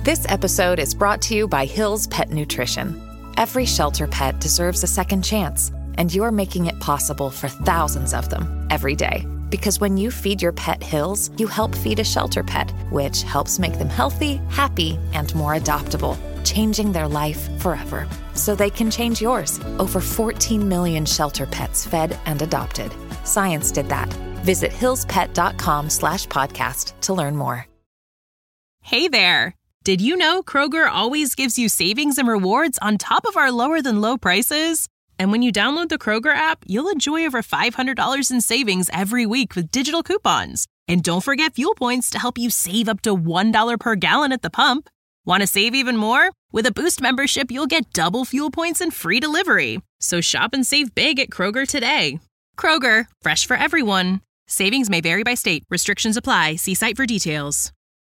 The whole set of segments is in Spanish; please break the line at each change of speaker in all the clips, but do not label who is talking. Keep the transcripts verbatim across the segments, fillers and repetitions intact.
This episode is brought to you by Hill's Pet Nutrition. Every shelter pet deserves a second chance, and you're making it possible for thousands of them every day. Because when you feed your pet Hill's, you help feed a shelter pet, which helps make them healthy, happy, and more adoptable, changing their life forever. So they can change yours. Over fourteen million shelter pets fed and adopted. Science did that. Visit hillspet.com slash podcast to learn more.
Hey there. Did you know Kroger always gives you savings and rewards on top of our lower than low prices? And when you download the Kroger app, you'll enjoy over five hundred dollars in savings every week with digital coupons. And don't forget fuel points to help you save up to one dollar per gallon at the pump. Want to save even more? With a Boost membership, you'll get double fuel points and free delivery. So shop and save big at Kroger today. Kroger, fresh for everyone. Savings may vary by state. Restrictions apply. See site for details.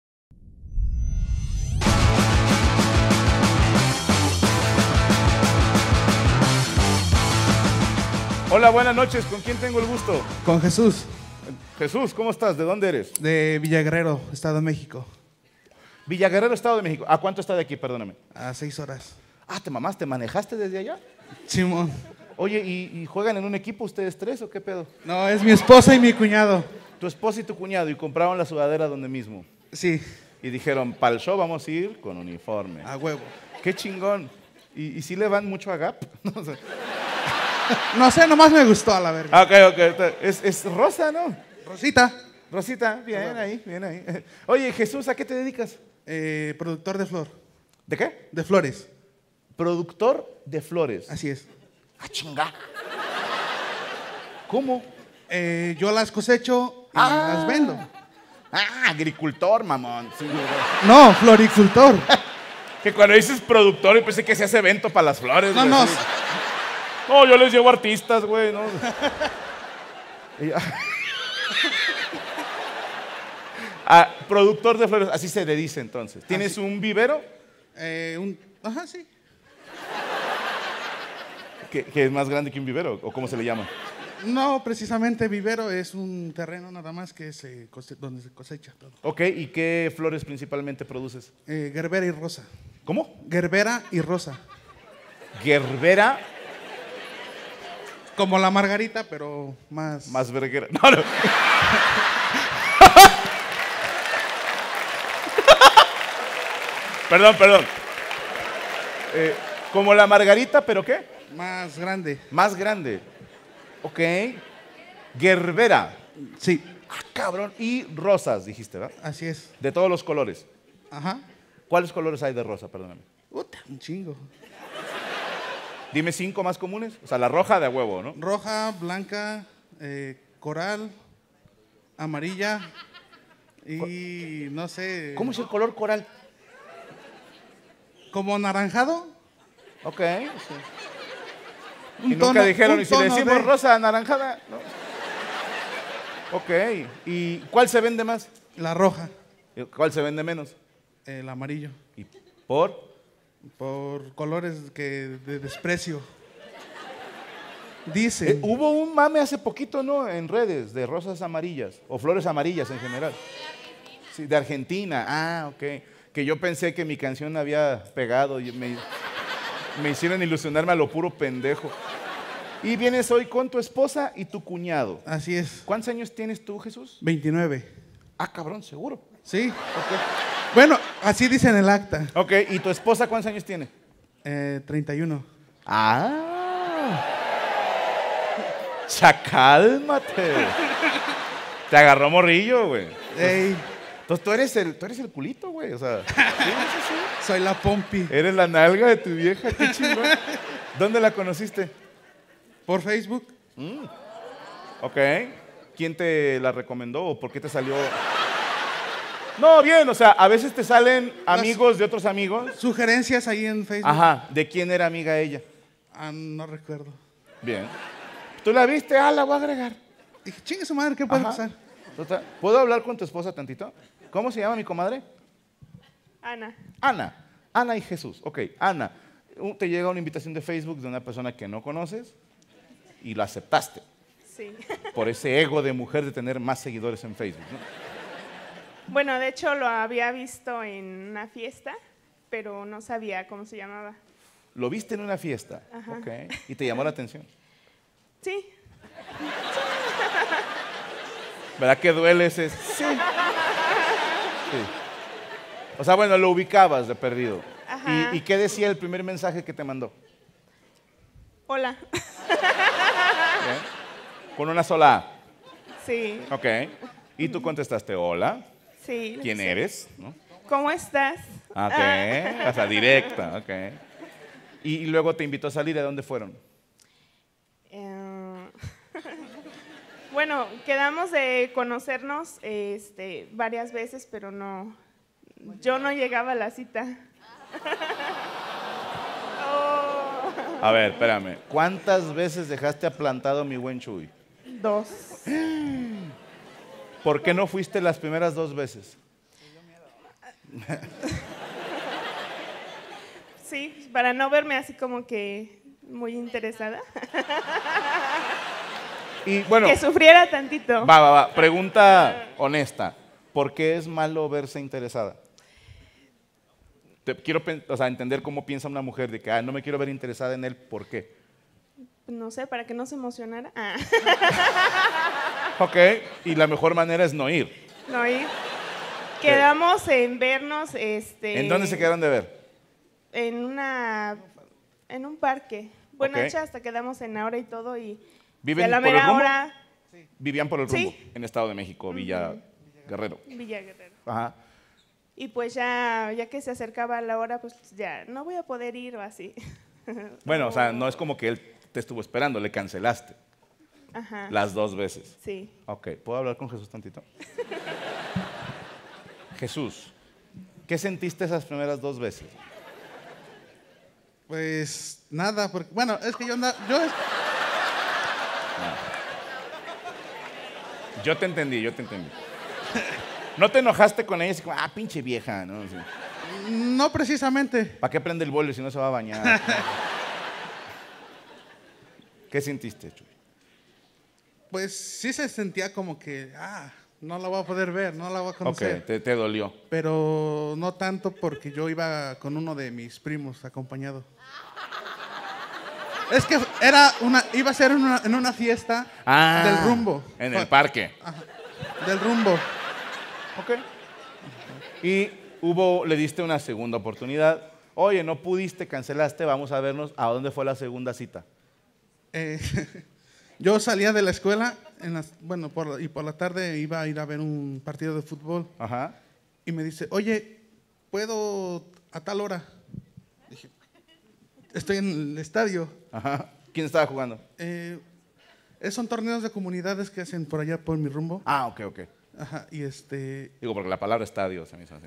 Hola, buenas noches. ¿Con quién tengo el gusto?
Con Jesús.
Jesús, ¿cómo estás? ¿De dónde eres?
De Villaguerrero, Estado de México.
Villaguerrero, Estado de México. ¿A cuánto está de aquí? Perdóname.
A seis horas.
Ah, ¿te mamaste? ¿Manejaste desde allá?
Simón.
Oye, ¿y, ¿y juegan en un equipo ustedes tres o qué pedo?
No, es mi esposa y mi cuñado.
Tu esposa y tu cuñado, y compraron la sudadera donde mismo.
Sí.
Y dijeron, para el show vamos a ir con uniforme.
A huevo.
Qué chingón. ¿Y, y si le van mucho a Gap? No sé.
No sé, nomás me gustó a la verga.
Ah, ok, ok. Es, es Rosa, ¿no?
Rosita.
Rosita, bien ahí, bien ahí. Oye, Jesús, ¿a qué te dedicas?
Eh, productor de flor.
¿De qué?
De flores.
Productor de flores.
Así es.
Ah, chinga. ¿Cómo?
Eh, yo las cosecho y
Ah.
las vendo.
Ah, agricultor, mamón. Sí,
No, floricultor.
que cuando dices productor, yo pensé que se hace evento para las flores.
No,
güey,
no.
así. No, yo les llevo artistas, güey, ¿no? Y- ah, productor de flores, así se le dice entonces. ¿Tienes
Así.
un vivero?
Eh, un... Ajá, sí.
Que, que es más grande que un vivero, o cómo se le llama.
No, precisamente vivero es un terreno nada más que se cose- donde se cosecha todo.
Ok, ¿y qué flores principalmente produces?
Eh, gerbera y rosa.
¿Cómo?
Gerbera y rosa.
Gerbera
Como la margarita, pero más...
más verguera. No, no. Perdón, perdón. Eh, como la margarita, ¿pero qué?
Más grande.
Más grande. Ok. Gerbera.
Sí,
Ah, cabrón. Y rosas, dijiste, ¿verdad?
así es.
De todos los colores.
Ajá.
¿Cuáles colores hay de rosa? Perdóname.
Puta, un chingo.
Dime cinco más comunes. O sea, la roja de a huevo, ¿no?
Roja, blanca, eh, coral, amarilla y no sé...
¿Cómo es el color coral?
Como naranjado.
Ok.
Un
Y nunca
tono-
dijeron,
un
y si le
tono
decimos
de-
rosa anaranjada. No. Ok. ¿Y cuál se vende más?
La roja,
¿Y cuál se vende menos?
el amarillo.
¿Y por?
Por colores que de desprecio.
Eh,
Dicen.
hubo un mame hace poquito, ¿no? En redes, de rosas amarillas, o flores amarillas en general. Sí, de Argentina. Ah, ok. Que yo pensé que mi canción había pegado y me, me hicieron ilusionarme a lo puro pendejo. Y vienes hoy con tu esposa y tu cuñado.
Así es.
¿Cuántos años tienes tú, Jesús?
veintinueve.
Ah, cabrón, seguro.
Sí. Bueno, así dice en el acta.
Ok, ¿y tu esposa cuántos años tiene?
Eh, treinta y uno.
Ah. Ya cálmate. Te agarró morrillo, güey.
Ey,
Entonces tú eres el, tú eres el culito, güey. O sea, sí, sí, sí.
soy la pompi.
Eres la nalga de tu vieja, qué chingón. ¿Dónde la conociste?
Por Facebook.
Ok. ¿Quién te la recomendó o por qué te salió? No, bien, o sea, a veces te salen amigos de otros amigos.
Sugerencias ahí en Facebook.
Ajá, ¿de quién era amiga ella?
Ah, no recuerdo.
Bien. ¿Tú la viste? Ah, la voy a agregar.
Dije, chingue su madre, ¿qué puede
Ajá.
pasar?
Total. ¿Puedo hablar con tu esposa tantito? ¿Cómo se llama mi comadre?
Ana.
Ana. Ana y Jesús. Ok, Ana. u- Te llega una invitación de Facebook de una persona que no conoces y la aceptaste
Sí.
por ese ego de mujer de tener más seguidores en Facebook, ¿no?
Bueno, de hecho lo había visto en una fiesta, pero no sabía cómo se llamaba.
¿Lo viste en una fiesta?
Ajá.
Ok. ¿Y te llamó la atención?
Sí,
¿Verdad que duele ese? Sí. Sí. O sea, bueno, lo ubicabas de perdido.
Ajá.
¿Y, ¿Y qué decía el primer mensaje que te mandó?
hola.
¿Ok? Con una sola A.
Sí,
Ok. Y tú contestaste, hola,
sí. le
¿quién
dije,
eres? ¿No?
¿Cómo estás?
Ok, o sea, directa, ok. Y, y luego te invitó a salir, ¿a dónde fueron?
Eh, bueno, quedamos de conocernos este, varias veces, pero no, yo no llegaba a la cita. Oh,
A ver, espérame. ¿Cuántas veces dejaste aplantado a mi buen Chuy?
dos.
¿Por qué no fuiste las primeras dos veces?
Sí, para no verme así como que muy interesada.
Y bueno,
Que sufriera tantito.
va, va, va. Pregunta honesta. ¿Por qué es malo verse interesada? Te quiero pen- o sea, entender cómo piensa una mujer de que ah, no me quiero ver interesada en él. ¿Por qué?
No sé, para que no se emocionara. Ah,
Ok. Y la mejor manera es no ir.
no ir. Quedamos en vernos, este.
¿En dónde se quedaron de ver?
En una, en un parque. Bueno,
Ok.
hecho, hasta quedamos en la hora y todo y
¿Viven
a la
por el
mera
rumbo?
hora
Vivían por el rumbo,
Sí.
en Estado de México, Villa Guerrero.
Villa Guerrero.
Ajá.
Y pues ya, ya que se acercaba la hora, pues ya no voy a poder ir o así.
Bueno, o sea, no es como que él te estuvo esperando, le cancelaste
Ajá.
las dos veces.
Sí.
Ok, ¿puedo hablar con Jesús tantito? Jesús, ¿qué sentiste esas primeras dos veces?
Pues nada, porque, bueno, es que yo andaba, yo,
Yo te entendí, yo te entendí. ¿No te enojaste con ella así como, ah, pinche vieja, ¿no? Así,
no precisamente,
¿para qué prende el bolio si no se va a bañar? ¿Qué sentiste, Chuy?
pues sí se sentía como que, ah, no la voy a poder ver, no la voy a
Ok,
conocer.
te, te dolió.
Pero no tanto porque yo iba con uno de mis primos acompañado. Es que era una, iba a ser en una, en una fiesta
Ah,
del rumbo.
En el parque.
Ajá, del rumbo.
Ok. Y hubo, le diste una segunda oportunidad. Oye, no pudiste, cancelaste, vamos a vernos. ¿A dónde fue la segunda cita?
Eh, yo salía de la escuela, en las, bueno, por la- y por la tarde iba a ir a ver un partido de fútbol.
Ajá.
Y me dice, oye, ¿puedo a tal hora? Dije, estoy en el estadio.
Ajá. ¿Quién estaba jugando?
Eh, es- son torneos de comunidades que hacen por allá por mi rumbo.
Ah, ok, ok.
Ajá, y este,
Digo, porque la palabra estadio se me hizo así.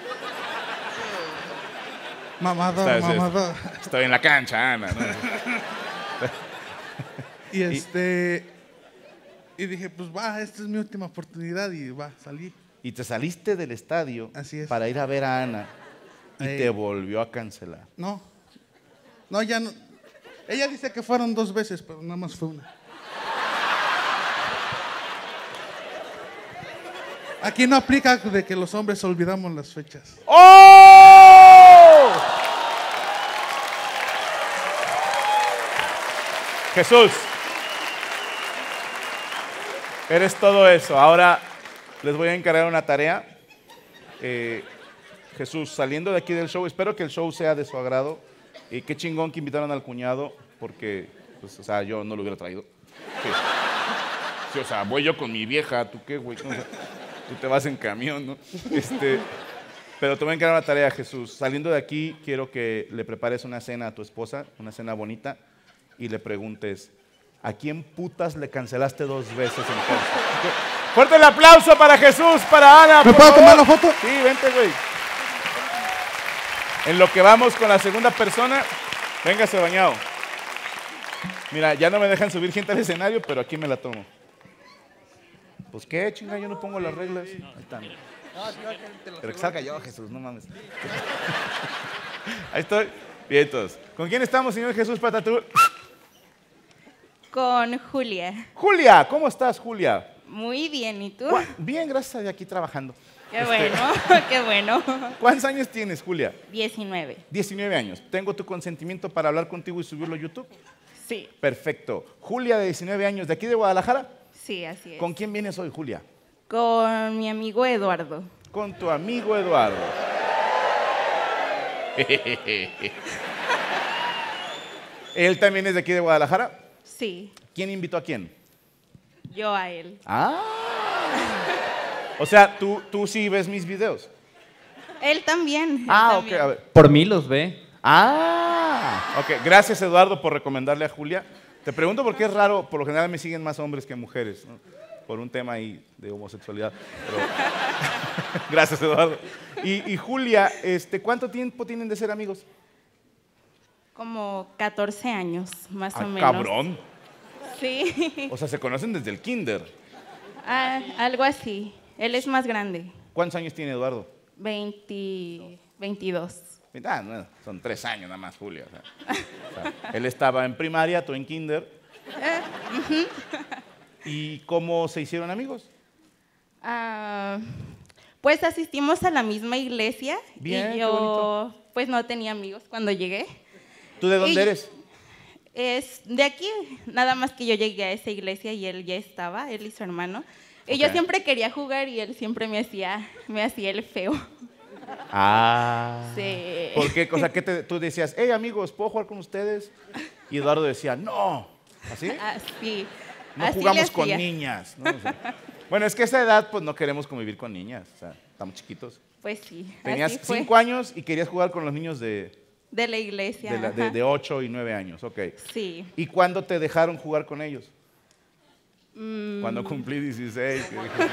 mamado,
Está- es-
mamado.
Estoy en la cancha, Ana. ¿no?
Y este, y dije, pues va, esta es mi última oportunidad y va, salí.
Y te saliste del estadio
Así es.
para ir a ver a Ana y
Ey.
te volvió a cancelar.
No, no, ya no. Ella dice que fueron dos veces, pero nada más fue una. Aquí no aplica de que los hombres olvidamos las fechas.
¡Oh! Jesús, eres todo eso. Ahora les voy a encargar una tarea. Eh, Jesús, saliendo de aquí del show, espero que el show sea de su agrado. Y qué chingón que invitaron al cuñado, porque, pues, o sea, yo no lo hubiera traído. Sí. Sí, o sea, voy yo con mi vieja, ¿tú qué, güey? O sea, tú te vas en camión, ¿no? Este, pero te voy a encargar una tarea, Jesús. Saliendo de aquí, quiero que le prepares una cena a tu esposa, una cena bonita, y le preguntes, ¿a quién putas le cancelaste dos veces entonces? Fuerte el aplauso para Jesús, para Ana.
¿Me
por
puedo
favor.
tomar la foto?
Sí, vente, güey. En lo que vamos con la segunda persona, véngase bañado. Mira, ya no me dejan subir gente al escenario, pero aquí me la tomo. Pues qué, chinga, yo no pongo las reglas. Ahí están. Pero que salga yo, Jesús, no mames. Ahí estoy. Bien, todos. ¿Con quién estamos, señor Jesús Patatú?
Con Julia.
Julia, ¿cómo estás, Julia?
Muy bien, ¿y tú?
Gua- Bien, gracias a Dios, aquí trabajando.
Qué bueno, qué bueno.
¿Cuántos años tienes, Julia?
diecinueve.
diecinueve años. ¿Tengo tu consentimiento para hablar contigo y subirlo a YouTube?
Sí.
Perfecto. Julia, de diecinueve años, ¿de aquí de Guadalajara?
Sí, así es.
¿Con quién vienes hoy, Julia?
Con mi amigo Eduardo.
Con tu amigo Eduardo. ¿Él también es de aquí de Guadalajara?
Sí,
¿Quién invitó a quién?
yo a él.
Ah. O sea, ¿tú, tú sí ves mis videos?
Él también. él
Ah, ok,
también.
a ver.
Por mí los ve.
Ah, ok. Gracias, Eduardo, por recomendarle a Julia. Te pregunto porque es raro, por lo general me siguen más hombres que mujeres, ¿no? Por un tema ahí de homosexualidad. Pero... Gracias, Eduardo. Y, y Julia, este, ¿cuánto tiempo tienen de ser amigos?
Como catorce años, más
Ah,
o menos.
cabrón.
Sí,
O sea, se conocen desde el kinder.
ah, algo así. Él es más grande.
¿Cuántos años tiene Eduardo?
veinte, veintidós.
Ah, no, son tres años nada más, Julia. O sea, o sea, él estaba en primaria, tú en kinder. ¿Y cómo se hicieron amigos?
Ah, pues asistimos a la misma iglesia.
Bien,
y
qué
yo
bonito.
pues no tenía amigos cuando llegué.
¿Tú de dónde
Y-
eres?
Es de aquí, nada más que yo llegué a esa iglesia y él ya estaba, él y su hermano. Y yo
Ok.
siempre quería jugar y él siempre me hacía, me hacía el feo.
Ah.
Sí.
¿Por qué? O sea, ¿qué te- tú decías, hey amigos, ¿puedo jugar con ustedes? Y Eduardo decía, no. ¿Así?
Así.
No
así le
jugamos con
hacía.
niñas. ¿no? O sea, bueno, es que a esa edad pues no queremos convivir con niñas. O sea, estamos chiquitos.
Pues sí.
Tenías
así fue.
cinco años y querías jugar con los niños de,
De la iglesia.
de, la- de-
ajá.
de ocho y nueve años. Ok.
Sí.
¿Y cuándo te dejaron jugar con ellos?
Mm,
Cuando cumplí dieciséis. que dije,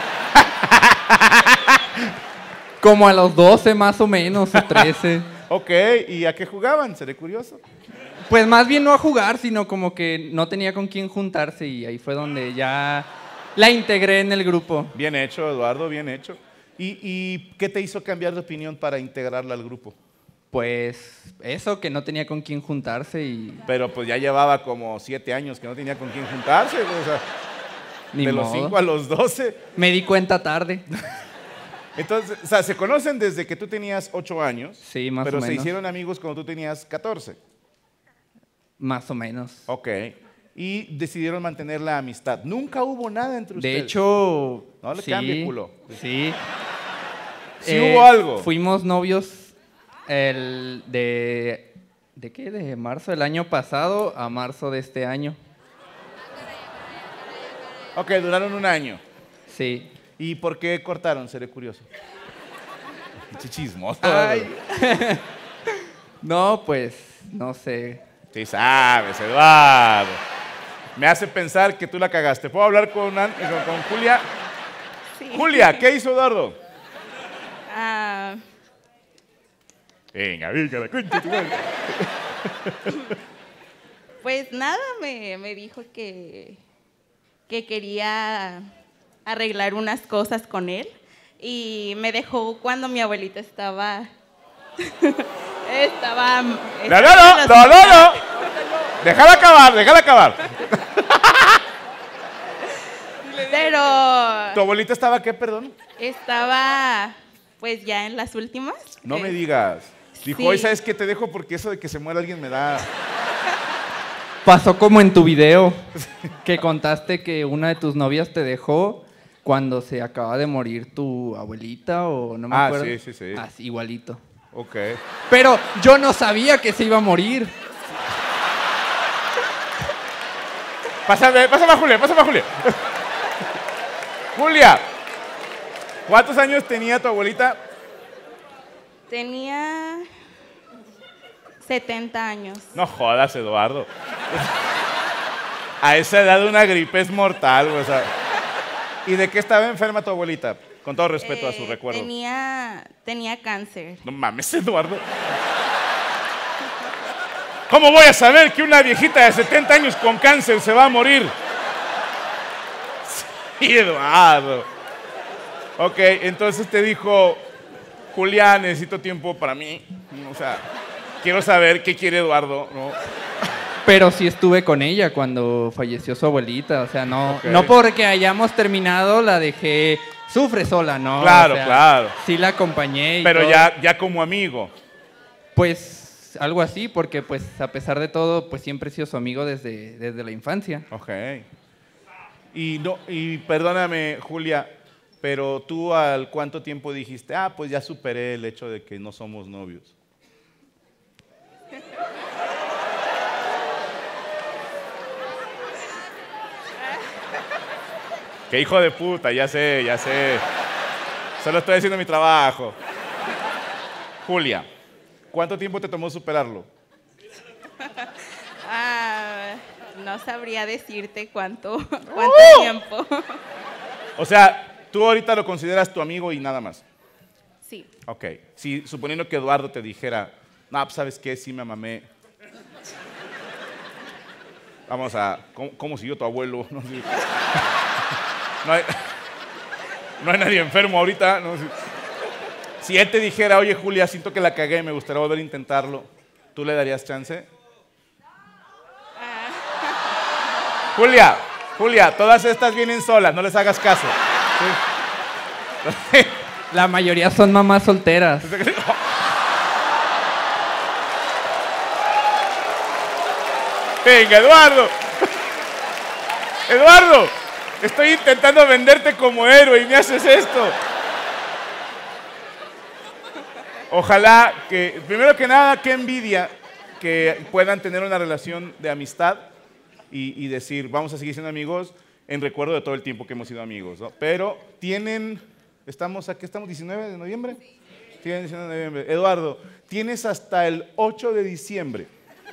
Como a los doce más o menos, o trece.
ok, ¿y a qué jugaban? Seré curioso.
Pues más bien no a jugar, sino como que no tenía con quién juntarse y ahí fue donde ya la integré en el grupo.
Bien hecho, Eduardo, bien hecho. ¿Y, y qué te hizo cambiar de opinión para integrarla al grupo?
Pues eso, que no tenía con quién juntarse y
Pero pues ya llevaba como siete años que no tenía con quién juntarse. O sea,
ni
de los
modo.
cinco a los doce.
Me di cuenta tarde.
Entonces, o sea, se conocen desde que tú tenías ocho años.
Sí, más
pero
o
se
menos.
hicieron amigos cuando tú tenías catorce.
Más o menos.
Ok. Y decidieron mantener la amistad. Nunca hubo nada entre
De
ustedes.
hecho,
No le
sí,
cambie, culo.
Sí.
Sí hubo algo.
Fuimos novios el de ¿de qué? De marzo del año pasado a marzo de este año.
Ok, duraron un año.
Sí.
¿Y por qué cortaron? Seré curioso. Qué chismoso.
Ay. No, pues no sé.
Sí sabes, Eduardo. Me hace pensar que tú la cagaste. ¿Puedo hablar con, An- con, con Julia?
sí.
Julia, ¿qué hizo Eduardo?
Ah,
Venga, venga, la concha de tu madre.
pues nada, me, me dijo que, que quería arreglar unas cosas con él y me dejó cuando mi abuelita estaba... estaba...
No,
estaba
no,
en
no,
el
no, no,
hospital.
no. Déjala acabar, déjala acabar.
Pero
¿Tu abuelita estaba qué, perdón?
estaba pues ya en las últimas.
No me
Eh,
digas. Dijo,
sí.
hoy sabes que te dejo porque eso de que se muera alguien me da...
Pasó como en tu video que contaste que una de tus novias te dejó cuando se acaba de morir tu abuelita o no me
Ah,
acuerdo.
sí, sí, sí.
Así, igualito.
Ok.
Pero yo no sabía que se iba a morir.
Pásame, pásame a Julia, pásame a Julia. Julia, ¿cuántos años tenía tu abuelita?
Tenía setenta años.
No jodas, Eduardo. A esa edad una gripe es mortal, güey, o sea. ¿Y de qué estaba enferma tu abuelita? Con todo respeto a su
Eh,
recuerdo.
Tenía, tenía cáncer.
No mames, Eduardo. ¿Cómo voy a saber que una viejita de setenta años con cáncer se va a morir? Sí, Eduardo. Ok, entonces te dijo, Julián, necesito tiempo para mí. O sea, quiero saber qué quiere Eduardo, ¿no?
Pero sí estuve con ella cuando falleció su abuelita. O sea, no,
Ok.
no porque hayamos terminado la dejé Sufre sola, ¿no?
Claro,
O sea,
claro.
Sí la acompañé y
Pero
todo.
ya, ya como amigo.
Pues algo así, porque pues a pesar de todo, pues siempre he sido su amigo desde, desde la infancia.
Ok. Y, no, y perdóname, Julia, pero tú al cuánto tiempo dijiste, ah, pues ya superé el hecho de que no somos novios. Qué hijo de puta, ya sé, ya sé. Solo estoy haciendo mi trabajo. Julia, ¿cuánto tiempo te tomó superarlo?
Ah, no sabría decirte cuánto, cuánto
¡Uh!
tiempo.
O sea, tú ahorita lo consideras tu amigo y nada más.
Sí.
Ok. Si suponiendo que Eduardo te dijera, no, pues, ¿sabes qué? Sí me mamé. Vamos a, ¿cómo, cómo siguió tu abuelo? No, sé. no, hay, no hay nadie enfermo ahorita. No sé. Si él te dijera, oye Julia, siento que la cagué, me gustaría volver a intentarlo, ¿tú le darías chance? Julia, Julia, todas estas vienen solas, no les hagas caso. ¿Sí?
La mayoría son mamás solteras.
Venga, Eduardo. Eduardo, estoy intentando venderte como héroe y me haces esto. Ojalá que, primero que nada, qué envidia que puedan tener una relación de amistad y, y decir, vamos a seguir siendo amigos en recuerdo de todo el tiempo que hemos sido amigos, ¿no? Pero tienen, estamos, ¿a qué estamos? ¿diecinueve de noviembre? Tienen diecinueve de noviembre. Eduardo, tienes hasta el ocho de diciembre.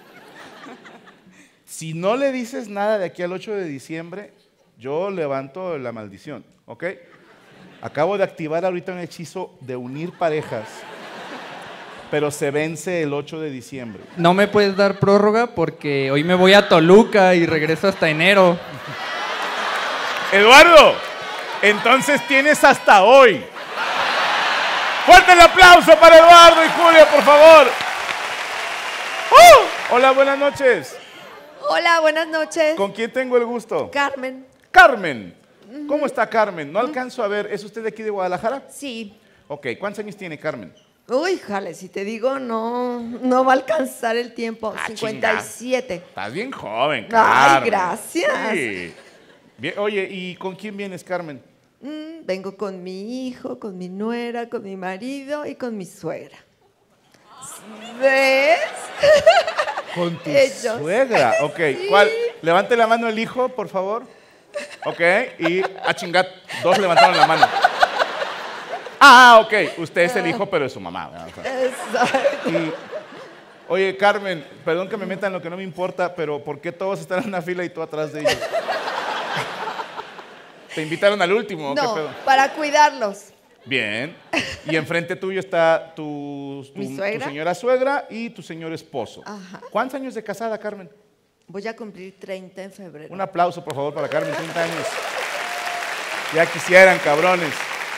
Si no le dices nada de aquí al ocho de diciembre, yo levanto la maldición, ¿ok? Acabo de activar ahorita un hechizo de unir parejas, pero se vence el ocho de diciembre.
No me puedes dar prórroga porque hoy me voy a Toluca y regreso hasta enero.
Eduardo, entonces tienes hasta hoy. Fuerte el aplauso para Eduardo y Julia, por favor. ¡Uh! Hola, buenas noches.
Hola, buenas noches.
¿Con quién tengo el gusto?
Carmen.
Carmen. ¿Cómo está Carmen? No alcanzo a ver. ¿Es usted de aquí de Guadalajara?
Sí.
Ok, ¿cuántos años tiene Carmen?
Uy, jale, si te digo, no, no va a alcanzar el tiempo.
Ah,
cincuenta y siete.
Estás bien joven, Carmen.
Ay, gracias.
Sí. Bien, oye, ¿y con quién vienes, Carmen?
Mm, vengo con mi hijo, con mi nuera, con mi marido y con mi suegra. ¿Ves?
Con tu
Ellos.
suegra. Ok,
Sí.
¿cuál? Levante la mano el hijo, por favor. Ok, y a chingar, dos levantaron la mano. Ah, ok, usted es el hijo, pero es su mamá.
Exacto.
Y, oye, Carmen, perdón que me meta en lo que no me importa, pero ¿por qué todos están en una fila y tú atrás de ellos? ¿Te invitaron al último? ¿O qué
No,
pedo?
para cuidarlos.
Bien. Y enfrente tuyo está tu, tu,
¿Mi suegra?
tu señora suegra y tu señor esposo.
Ajá.
¿Cuántos años de casada, Carmen?
Voy a cumplir treinta en febrero.
Un aplauso, por favor, para Carmen, treinta años. Ya quisieran, cabrones.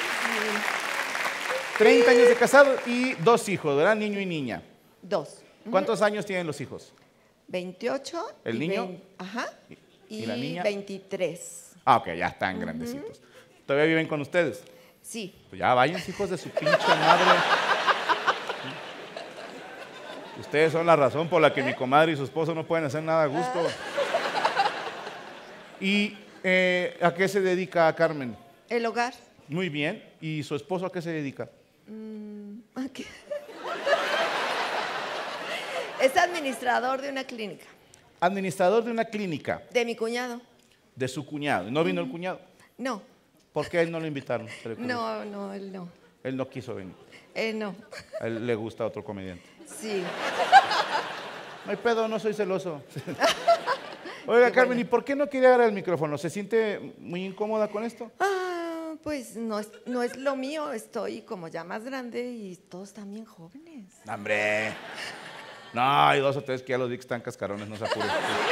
treinta años de casado y dos hijos, ¿verdad? Niño y niña.
Dos.
¿Cuántos años tienen los hijos?
veintiocho.
¿El
y
niño?
vein- Ajá.
¿Y
Y,
la niña?
veintitrés.
Ah, ok, ya están grandecitos. ¿Todavía viven con ustedes?
Sí.
Pues ya vayan, hijos de su pinche madre. Ustedes son la razón por la que mi comadre y su esposo no pueden hacer nada a gusto. ¿Y eh, a qué se dedica Carmen?
El hogar.
Muy bien. ¿Y su esposo a qué se dedica?
¿A qué? Es administrador de una clínica.
Administrador de una clínica
De mi cuñado.
de su cuñado. ¿No vino el cuñado?
No.
¿Por qué a él no lo invitaron? Se le ocurrió.
No, no, él no.
Él no quiso venir.
Eh, no.
A él le gusta otro comediante.
Sí.
No hay pedo, no soy celoso. Oiga,
Qué
Carmen,
bueno.
¿y por qué no quiere agarrar el micrófono? ¿Se siente muy incómoda con esto?
Ah, pues no es, no es lo mío. Estoy como ya más grande y todos también jóvenes.
No, hombre. No, hay dos o tres que ya los vi que están cascarones, no se apure.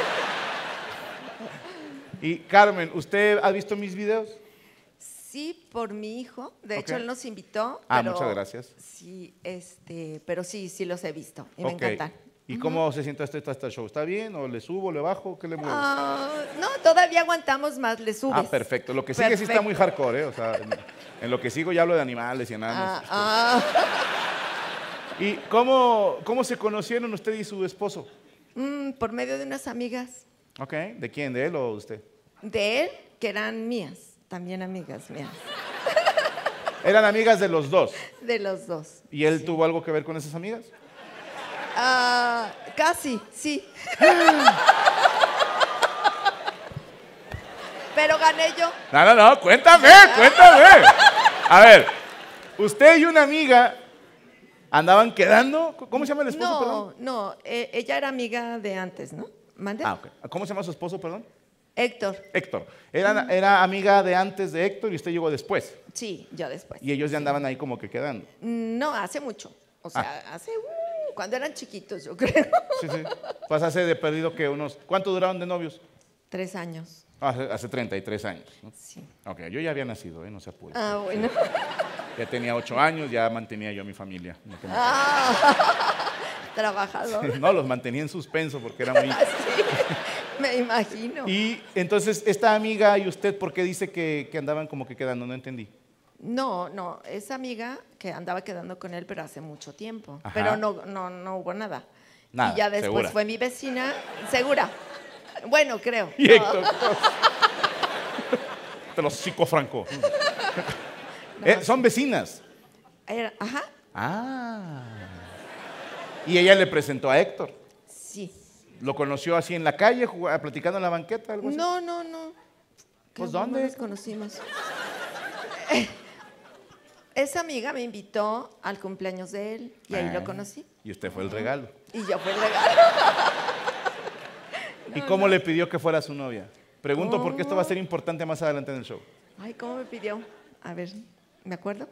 Y Carmen, ¿usted ha visto mis videos?
Sí, por mi hijo. De
Ok.
hecho, él nos invitó.
Ah,
pero
muchas gracias.
Sí, este, pero sí, sí los he visto y me
Ok.
encantan.
¿Y cómo se siente hasta este show? ¿Está bien? ¿O le subo, le bajo? ¿Qué le muevo?
Ah, no, todavía aguantamos más, le subes.
Ah, perfecto. Lo que sigue sí está muy hardcore, ¿eh? O sea, en, en lo que sigo ya hablo de animales y enanos.
Ah, ah.
¿Y cómo, cómo se conocieron usted y su esposo?
Mm, por medio de unas amigas
Ok. ¿De quién? ¿De él o de usted?
de él, que eran mías, también amigas mías,
Eran amigas de los dos.
de los dos.
¿Y él tuvo algo que ver con esas amigas?
Ah, casi, sí. Pero gané yo.
No, no, no, cuéntame, cuéntame. A ver, usted y una amiga andaban quedando. ¿Cómo se llama el esposo,
No,
perdón?
no, eh, ella era amiga de antes, ¿no? ¿Mande?
Ah, ok. ¿Cómo se llama su esposo, perdón?
Héctor.
Héctor. Era, era amiga de antes de Héctor y usted llegó después.
Sí, yo después.
Y ellos ya andaban ahí como que quedando.
No, hace mucho. O sea,
Ah.
hace uh, cuando eran chiquitos, yo creo.
Sí, sí. Pues hace de perdido que unos. ¿Cuánto duraron de novios?
Tres años.
Hace, hace treinta y tres años. ¿no?
Sí.
Ok, yo ya había nacido, ¿eh? No se apure.
Ah, bueno.
Ya tenía ocho años, ya mantenía yo a mi familia. No, tenía-
Ah, trabajador.
No, los mantenía en suspenso porque era muy.
Sí, me imagino.
Y entonces, esta amiga y usted, ¿por qué dice que, que andaban como que quedando? No entendí.
No, no, esa amiga que andaba quedando con él, pero hace mucho tiempo.
Ajá.
Pero no, no, no hubo nada.
Nada,
y ya después
segura.
fue mi vecina, segura. Bueno, creo.
Y
No.
Héctor. Te los psicofranco. Eh, son vecinas.
Era- ajá,
Ah. Y ella le presentó a Héctor.
sí.
¿Lo conoció así en la calle, jugá- platicando en la banqueta, algo así?
No, no, no.
Pues,
¿Cómo
¿dónde?
nos conocimos? Eh, Esa amiga me invitó al cumpleaños de él y ahí
Ah.
lo conocí.
Y usted fue el regalo.
Y yo fui el regalo.
¿Y cómo le pidió que fuera su novia? Pregunto porque esto va a
¿Cómo?
ser importante más adelante en el show.
Ay, ¿cómo me pidió? A ver, ¿me acuerdo?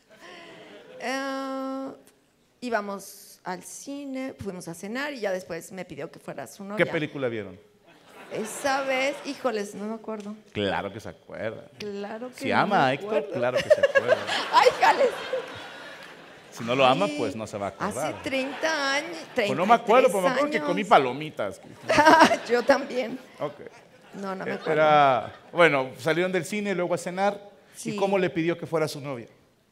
Eh, íbamos al cine, fuimos a cenar y ya después me pidió que fuera su novia.
¿Qué película vieron?
Esa vez, híjoles, no me acuerdo.
Claro que se acuerda.
Claro que
Si
no
ama
me
a Héctor,
acuerdo.
claro que se acuerda.
Ay, jales.
Si no lo ama,
Ay,
pues no se va a acordar.
Hace treinta años.
Pues no me acuerdo, pues me acuerdo que
años.
comí palomitas.
Yo también.
Ok.
No, no me acuerdo.
Era, bueno, salieron del cine, luego a cenar. ¿Y
Sí.
cómo le pidió que fuera su novia?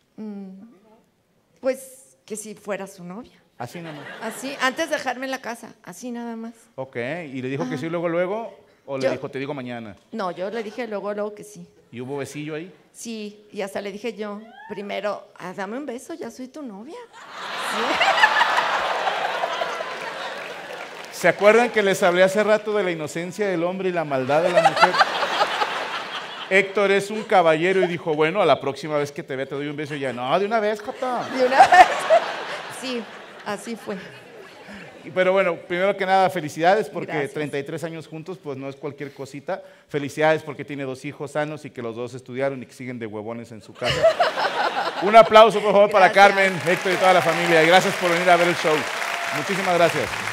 Pues que si fuera su novia.
Así nomás.
Así, antes de dejarme en la casa, así nada más.
Ok. ¿Y le dijo que sí luego, luego? ¿O le
Yo-
dijo, te digo mañana?
No, yo le dije luego, luego que sí.
¿Y hubo besillo ahí?
Sí, y hasta le dije yo, primero, ah, dame un beso, ya soy tu novia.
¿Se acuerdan que les hablé hace rato de la inocencia del hombre y la maldad de la mujer? Héctor es un caballero y dijo, bueno, a la próxima vez que te vea te doy un beso. Y ya, no, de una vez, Jota.
De una vez. Sí, así fue.
Y- Pero bueno, primero que nada, felicidades porque
Gracias.
treinta y tres años juntos, pues no es cualquier cosita. Felicidades porque tiene dos hijos sanos y que los dos estudiaron y que siguen de huevones en su casa. Un aplauso, por favor, para
Gracias.
Carmen, Héctor y toda la familia. Y gracias por venir a ver el show. Muchísimas gracias.